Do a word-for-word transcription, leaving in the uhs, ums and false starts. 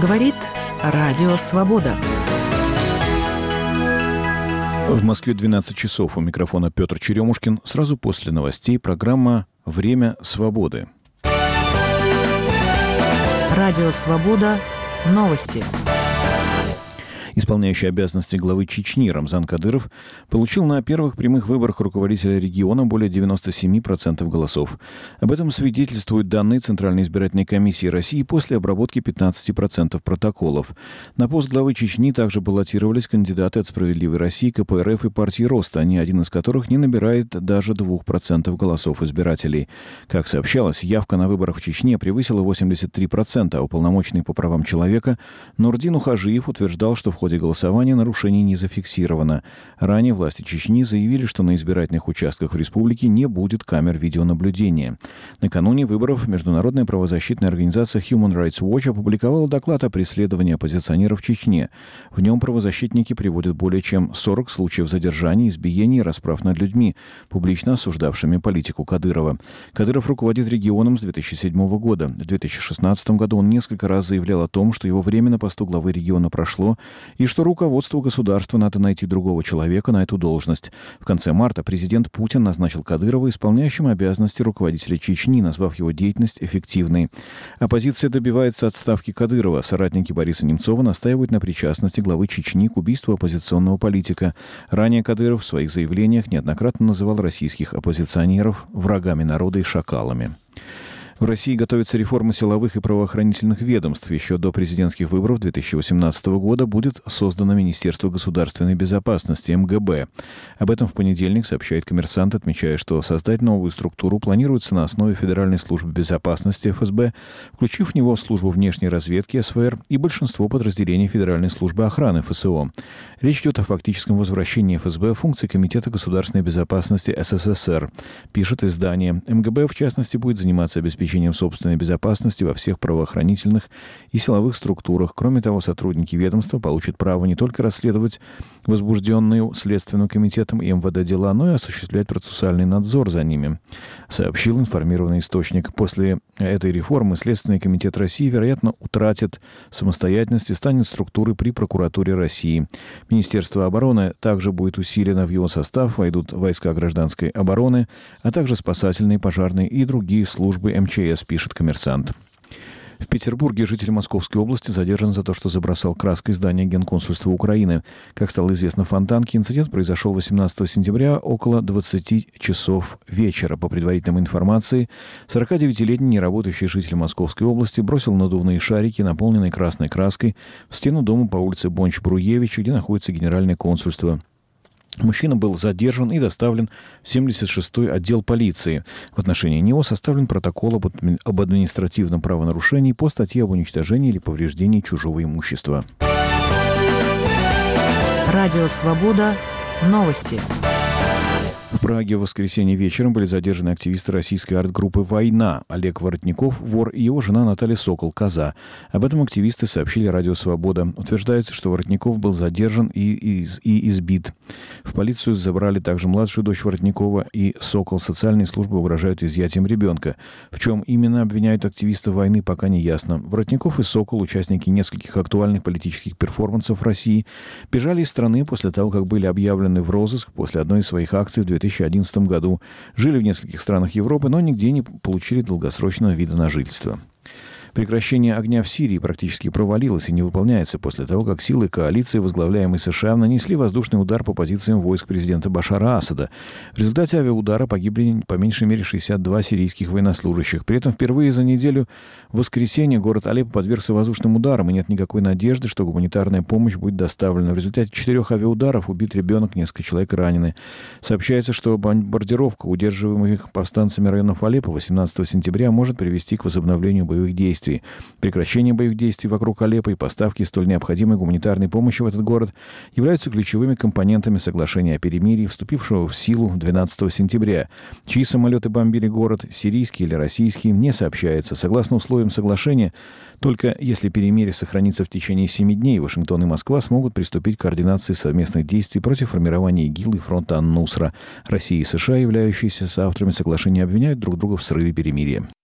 Говорит Радио Свобода. В Москве двенадцать часов. У микрофона Петр Черемушкин. Сразу после новостей программа «Время свободы». Радио Свобода. Новости. Исполняющий обязанности главы Чечни Рамзан Кадыров получил на первых прямых выборах руководителя региона более девяносто семь процентов голосов. Об этом свидетельствуют данные Центральной избирательной комиссии России после обработки пятнадцать процентов протоколов. На пост главы Чечни также баллотировались кандидаты от «Справедливой России», ка пэ эр эф и партии Роста, ни один из которых не набирает даже двух процентов голосов избирателей. Как сообщалось, явка на выборах в Чечне превысила восемьдесят три процента, а уполномоченный по правам человека Нурдин Ухажиев утверждал, что в ходе голосования нарушений не зафиксировано. Ранее власти Чечни заявили, что на избирательных участках в республике не будет камер видеонаблюдения. Накануне выборов международная правозащитная организация Human Rights Watch опубликовала доклад о преследовании оппозиционеров в Чечне. В нем правозащитники приводят более чем сорок случаев задержаний, избиений и расправ над людьми, публично осуждавшими политику Кадырова. Кадыров руководит регионом с две тысячи седьмого года. В две тысячи шестнадцатом году он несколько раз заявлял о том, что его время на посту главы региона прошло, и что руководству государства надо найти другого человека на эту должность. В конце марта президент Путин назначил Кадырова исполняющим обязанности руководителя Чечни, назвав его деятельность эффективной. Оппозиция добивается отставки Кадырова. Соратники Бориса Немцова настаивают на причастности главы Чечни к убийству оппозиционного политика. Ранее Кадыров в своих заявлениях неоднократно называл российских оппозиционеров врагами народа и шакалами. В России готовится реформа силовых и правоохранительных ведомств. Еще до президентских выборов две тысячи восемнадцатого года будет создано Министерство государственной безопасности, эм гэ бэ. Об этом в понедельник сообщает «Коммерсант», отмечая, что создать новую структуру планируется на основе Федеральной службы безопасности, эф эс бэ, включив в него службу внешней разведки, эс вэ эр, и большинство подразделений Федеральной службы охраны, эф эс о. Речь идет о фактическом возвращении эф эс бэ функций Комитета государственной безопасности эс эс эс эр, пишет издание. эм гэ бэ, в частности, будет заниматься обеспечением собственной безопасности во всех правоохранительных и силовых структурах. Кроме того, сотрудники ведомства получат право не только расследовать возбужденные Следственным комитетом и эм вэ дэ дела, но и осуществлять процессуальный надзор за ними, сообщил информированный источник. После этой реформы Следственный комитет России, вероятно, утратит самостоятельность и станет структурой при прокуратуре России. Министерство обороны также будет усилено, в его состав войдут войска гражданской обороны, а также спасательные, пожарные и другие службы эм че эс, пишет «Коммерсант». В Петербурге житель Московской области задержан за то, что забросал краской здание Генконсульства Украины. Как стало известно в Фонтанке, инцидент произошел восемнадцатого сентября около двадцати часов вечера. По предварительной информации, сорокадевятилетний неработающий житель Московской области бросил надувные шарики, наполненные красной краской, в стену дома по улице Бонч-Бруевича, где находится Генеральное консульство. Мужчина был задержан и доставлен в семьдесят шестой отдел полиции. В отношении него составлен протокол об административном правонарушении по статье об уничтожении или повреждении чужого имущества. Радио Свобода. Новости. В Праге в воскресенье вечером были задержаны активисты российской арт-группы «Война» Олег Воротников, вор, и его жена Наталья Сокол, коза. Об этом активисты сообщили Радио Свобода. Утверждается, что Воротников был задержан и, и, и избит. В полицию забрали также младшую дочь Воротникова и Сокол. Социальные службы угрожают изъятием ребенка. В чем именно обвиняют активистов «Войны», пока не ясно. Воротников и Сокол, участники нескольких актуальных политических перформансов в России, бежали из страны после того, как были объявлены в розыск после одной из своих акций в две тысячи одиннадцатом году. Жили в нескольких странах Европы, но нигде не получили долгосрочного вида на жительство. Прекращение огня в Сирии практически провалилось и не выполняется после того, как силы коалиции, возглавляемой США, нанесли воздушный удар по позициям войск президента Башара Асада. В результате авиаудара погибли по меньшей мере шестьдесят два сирийских военнослужащих. При этом впервые за неделю в воскресенье город Алеппо подвергся воздушным ударам, и нет никакой надежды, что гуманитарная помощь будет доставлена. В результате четырех авиаударов убит ребенок, несколько человек ранены. Сообщается, что бомбардировка удерживаемых повстанцами районов Алеппо восемнадцатого сентября может привести к возобновлению боевых действий. Прекращение боевых действий вокруг Алеппо и поставки столь необходимой гуманитарной помощи в этот город являются ключевыми компонентами соглашения о перемирии, вступившего в силу двенадцатого сентября. Чьи самолеты бомбили город, сирийские или российские, не сообщается. Согласно условиям соглашения, только если перемирие сохранится в течение семи дней, Вашингтон и Москва смогут приступить к координации совместных действий против формирования ИГИЛ и фронта Ан-Нусра. Россия и США, являющиеся соавторами соглашения, обвиняют друг друга в срыве перемирия.